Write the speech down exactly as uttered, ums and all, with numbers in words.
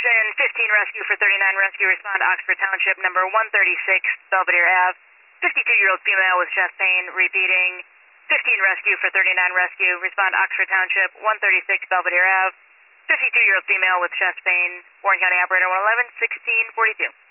Houston, fifteen rescue for thirty-nine rescue, respond to Oxford Township, number one thirty-six Belvedere Ave. fifty-two-year-old female with chest pain, repeating. fifteen rescue for thirty-nine rescue, respond to Oxford Township, one thirty-six Belvedere Ave. fifty-two-year-old female with chest pain, Warren County operator one eleven, sixteen forty-two.